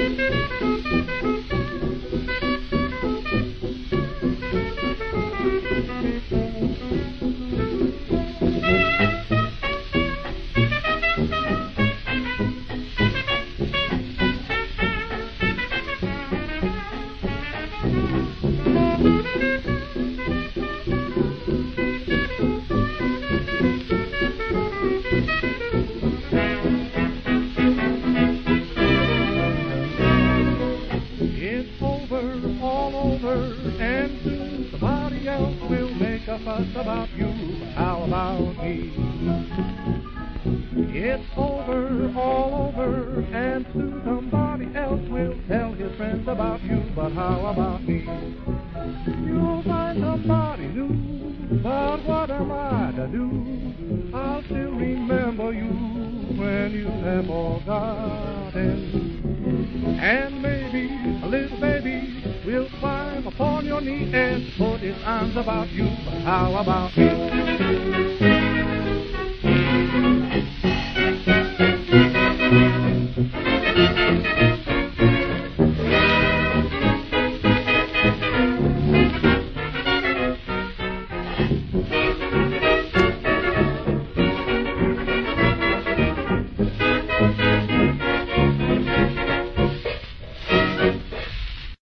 And soon somebody else will make a fuss about you. How about me? It's over, all over, and soon somebody else will tell his friends about you. But how about me? You'll find somebody new, but what am I to do? I'll still remember you when you have forgotten. And maybe a little baby will climb upon your knee and put his arms about you. But how about me?